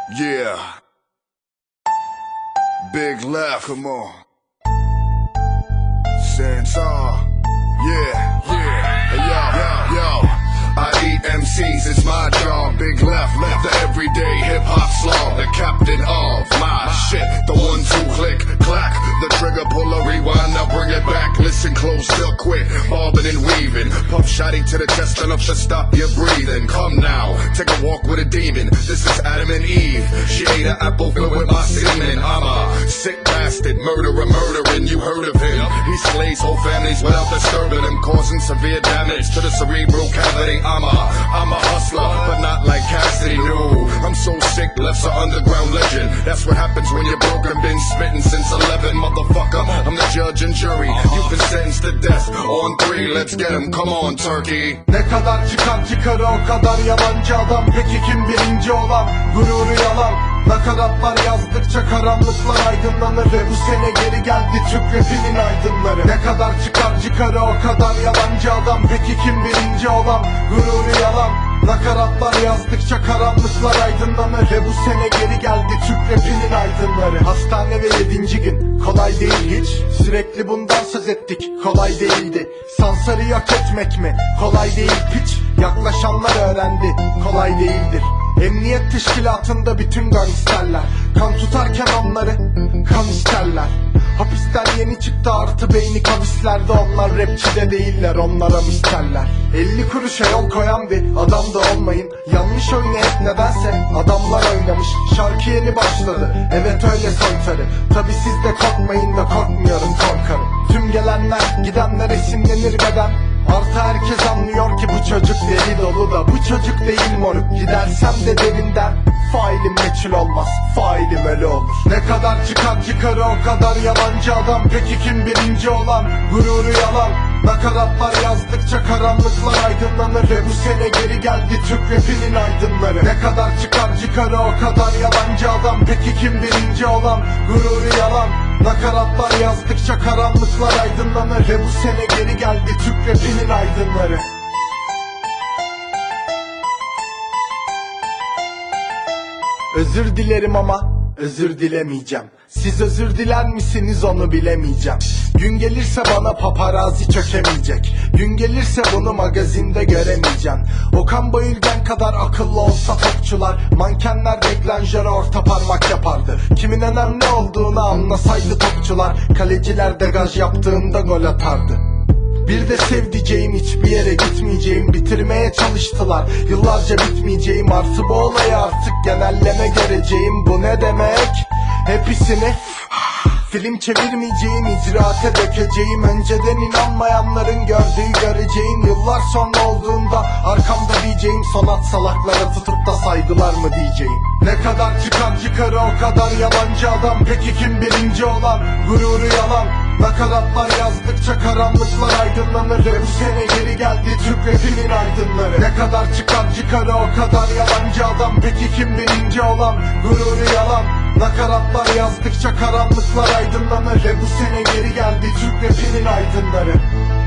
Yeah. Big left, come on. Santar. Yeah, yeah. Hey, yo. I eat MCs, it's my job. Big left, the everyday hip-hop slob. The captain of my shit. The 1-2 click, clack. The trigger puller, rewind, now bring it back. Listen close, still quick. Bobbing and weaving. Pump shotty to the chest enough to stop your breathing. Come now, take a walk with a demon. This is Adam and Eve. She ate an apple filled with my semen. I'm a sick bastard, murderer, murdering. You heard of him. He slays whole families without disturbing them, causing severe damage to the cerebral cavity. I'm a hustler, but not like Cassidy, no. I'm so sick, left's an underground legend. That's what happens when you're broken, been spitting since 11, motherfucker. I'm the judge and jury, you've been sentenced to death. On 3, let's get him, come on turkey. Ne kadar çıkar o kadar yalancı adam. Peki kim birinci olan? Gururu yalan. Nakaratlar yazdıkça karanlıklar aydınlanır. Ve bu sene geri geldi Türk rapinin aydınları. Ne kadar çıkar o kadar yalancı adam. Peki kim birinci olan? Gururu yalan. Nakaratlar yazdıkça karanlıklar aydınlanır. Ve bu sene geri geldi Türk rapinin aydınları. Hastane ve 7. gün kolay değil hiç. Sürekli bundan söz ettik, kolay değildi. Sansarı yok etmek mi? Kolay değil piç. Yaklaşanlar öğrendi, kolay değildir. Emniyet teşkilatında bütün gangsterler kan tutarken onları kan isterler. Hapisten yeni çıktı artı beyni kavislerde. Onlar rapçide değiller, onlara misterler. 50 kuruşa yol koyan bir adam da olmayın. Yanlış oynayıp nedense adamlar oynamış. Şarkı yeni başladı, evet öyle soytarı. Tabi siz de korkmayın da korkmuyorum, korkarım. Tüm gelenler gidenler esinlenir beden. Artı herkes anlıyor ki bu çocuk deli dolu da bu çocuk değil moruk. Gidersem de derinden failim meçhul olmaz, failim ölü olur. Ne kadar çıkar o kadar yalancı adam. Peki kim birinci olan? Gururu yalan. Nakaratlar yazdıkça karanlıklar aydınlanır. Ve bu sene geri geldi Türk rapinin aydınları. Ne kadar çıkar o kadar yalancı adam. Peki kim birinci olan? Gururu yalan. Nakaratlar yazdıkça karanlıklar aydınlanır. Ve bu sene geri geldi Türk rapinin aydınları. Özür dilerim ama özür dilemeyeceğim. Siz özür diler misiniz onu bilemeyeceğim. Gün gelirse bana paparazzi çökemeyecek. Gün gelirse bunu magazinde göremeyeceğim. Okan Bayülgen kadar akıllı olsa topçular, mankenler deklanjöre orta parmak yapardı. Kimin önemli olduğunu anlasaydı topçular, kaleciler degaj yaptığında gol atardı. Bir de sevdiceğim, hiçbir yere gitmeyeceğim. Bitirmeye çalıştılar, yıllarca bitmeyeceğim. Artı bu olayı artık genelleme göreceğim. Bu ne demek? Hepsini film çevirmeyeceğim, icraate dökeceğim. Önceden inanmayanların gördüğü göreceğim. Yıllar sonra olduğunda arkamda diyeceğim. Sonat salaklara tutup da saygılar mı diyeceğim. Ne kadar çıkar o kadar yalancı adam. Peki kim birinci olan? Gururu yalan. Nakaratlar yazdıkça karanlıklar aydınlanır. Ve bu sene geri geldi Türk rapinin aydınları. Ne kadar çıkar o kadar yalancı adam. Peki kim birinci olan? Gururu yalan. Nakaratlar yazdıkça karanlıklar aydınlanır. Ve bu sene geri geldi Türk rapinin aydınları.